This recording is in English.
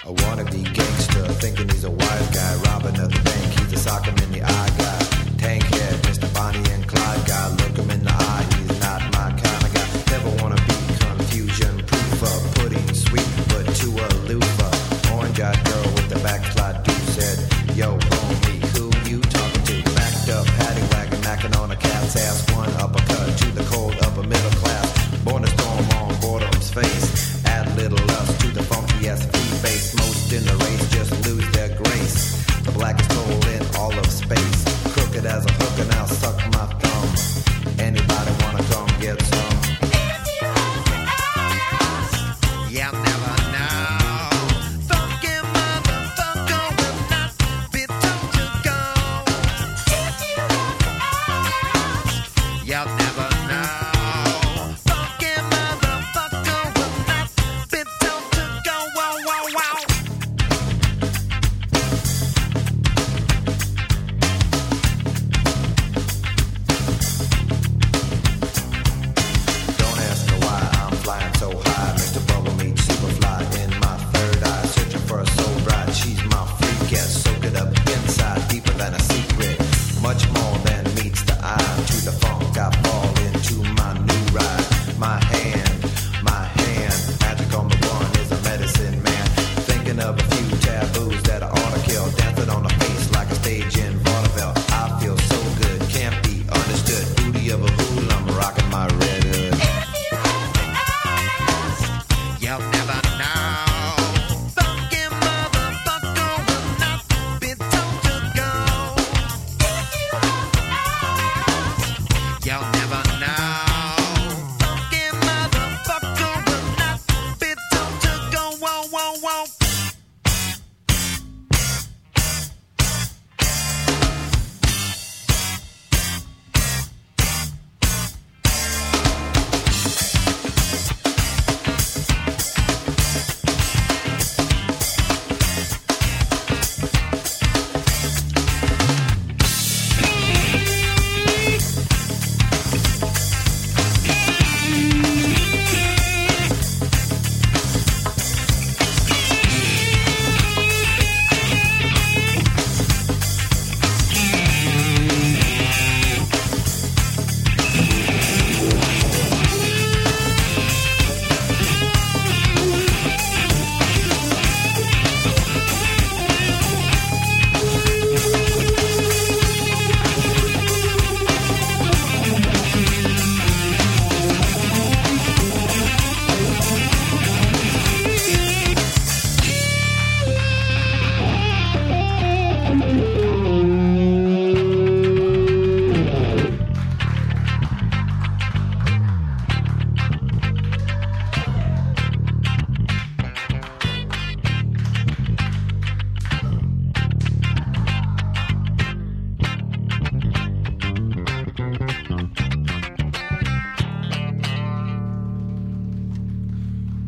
A wannabe gangster, thinking he's a wise guy, robbing at the bank, he's a sock him in the eye guy. Tank head, Mr. Bonnie and Clyde guy, look him in the eye, he's not my kind of guy. Never wanna be confusion proofer, pudding sweet but too aloof. Orange-eyed girl with the backslide dude said, yo, homie, who you talking to? Backed up, paddy wagon, knocking on a cat's ass, one uppercut to the cold upper middle class. Born to storm on boredom's face, add little lust to the funky SV face. Most in the race just lose their grace. The blackest hole in all of space. Crooked as a hook and I'll suck my thumb. Anybody wanna come get some? You'll never know. Funky motherfucker will not be told to go. You'll never know. Funky motherfucker will not be told to go. Wow, wow, wow. Don't ask me why I'm flying so high. Mr. Bubble Meat, Superfly in my third eye. Searching for a soul bride, she's my freak. Yeah, soak it up inside, deeper than a secret. Much more than meets the eye. To the funk, I fall into my new ride. My hand, magic on the one is a medicine man. Thinking of a few taboos that I ought to kill. Dancing on a face like a stage in vaudeville. I feel so good, can't be understood. Booty of a hoodlum, rocking my red hood. You'll never know. Funky motherfucker will not be told to go. You'll never